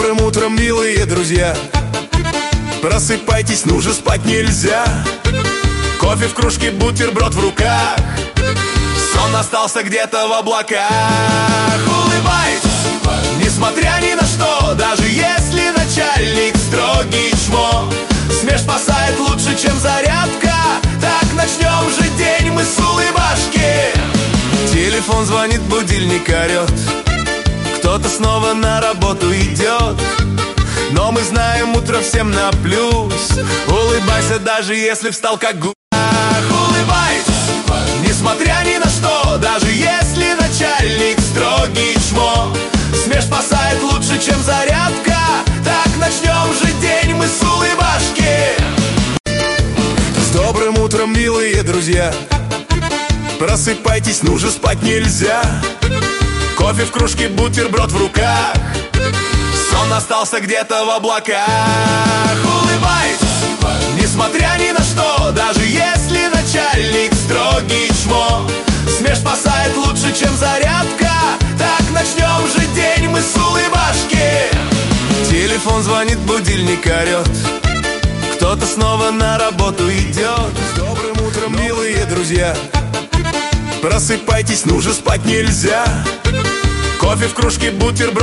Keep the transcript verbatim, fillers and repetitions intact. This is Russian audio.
добрым утром, милые друзья. Просыпайтесь, ну же спать нельзя. Кофе в кружке, бутерброд в руках. Сон остался где-то в облаках. Улыбайтесь, несмотря ни на что, даже если начальник строгий чмо. Смех спасает лучше, чем зарядка. Так начнем же день мы с улыбашки. Телефон звонит, будильник орет. Кто-то снова на работу идет. Но мы знаем, утро всем на плюс. Улыбайся, даже если встал как гусь. Улыбайтесь, несмотря ни на что, даже если начальник строгий чмо. Смех спасает лучше, чем зарядка. Так начнем же день мы с улыбашки. С добрым утром, милые друзья. Просыпайтесь, ну же спать нельзя. Кофе в кружке, бутерброд в руках. Сон остался где-то в облаках. Улыбайтесь, несмотря ни на что, даже если начальник строгий чмо. Смех спасает лучше, чем зарядка. Так начнем же день мы с улыбашки. Телефон звонит, будильник орет. Кто-то снова на работу идет. С добрым утром, милые друзья. Просыпайтесь, ну же спать нельзя. Кофе в кружке, бутерброд